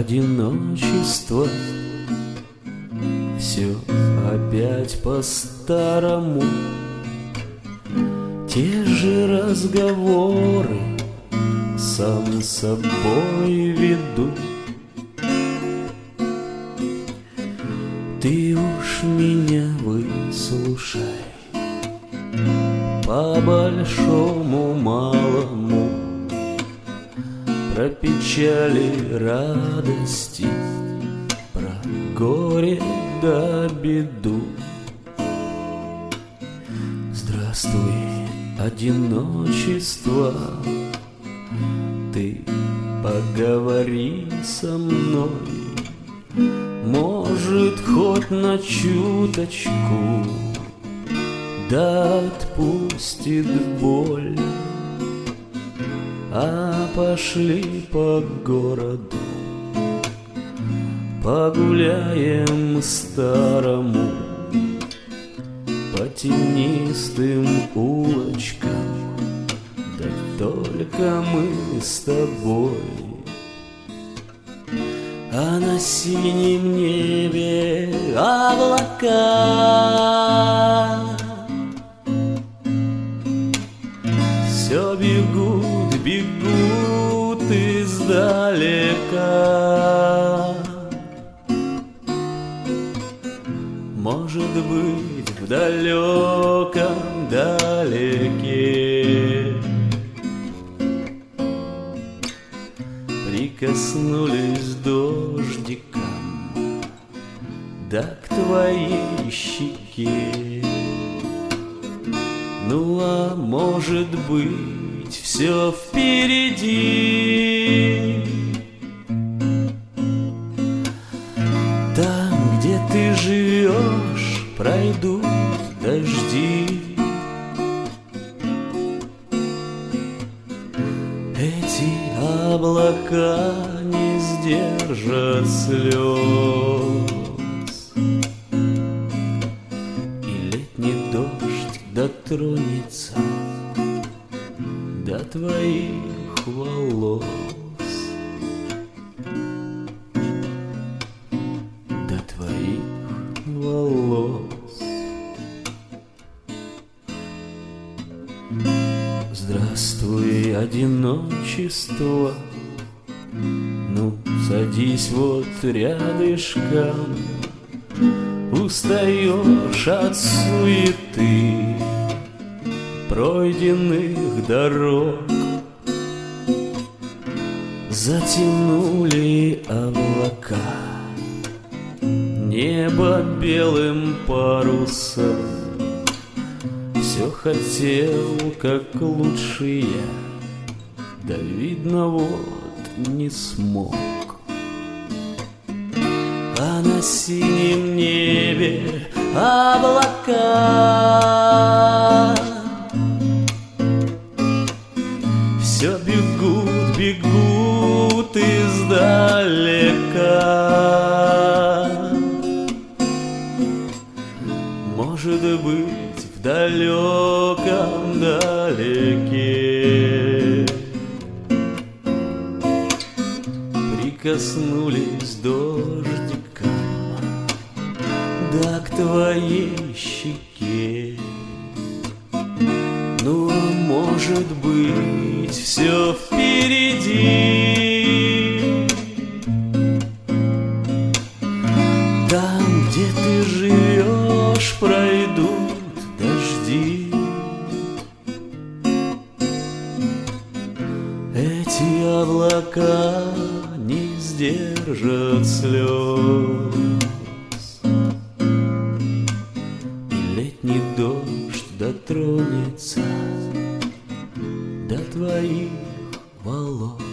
одиночество. Все опять по-старому, те же разговоры сам с собой веду. Ты уж меня выслушай, по большому малому, про печали, радости, про горе да беду. Здравствуй, одиночество, ты поговори со мной, может, хоть на чуточку, да отпустит боль. А пошли по городу, погуляем старому, по тенистым улочкам, да только мы с тобой. А на синем небе облака все бегут, бегут издалека. Может быть, в далеком далеке прикоснулись дождиком, да к твоей щеке. Ну а может быть, все впереди. Там, где ты живешь, пройдут дожди. Эти облака не сдержат слез, и летний дождь дотронется до твоих волос, до твоих волос. Здравствуй, одиночество, ну, садись вот рядышком. Устаешь от суеты пройденных дорог, затянули облака небо белым парусом. Все хотел, как лучше я, да видно вот не смог. А на синем небе облака все бегут, бегут издалека. Может быть, в далеком далеке прикоснулись дождиком, да к твоей щеке. Ну, а может быть, все впереди. Там, где ты живешь, пройдут дожди. Эти облака не сдержат слез, и летний дождь дотронется до твоих волос.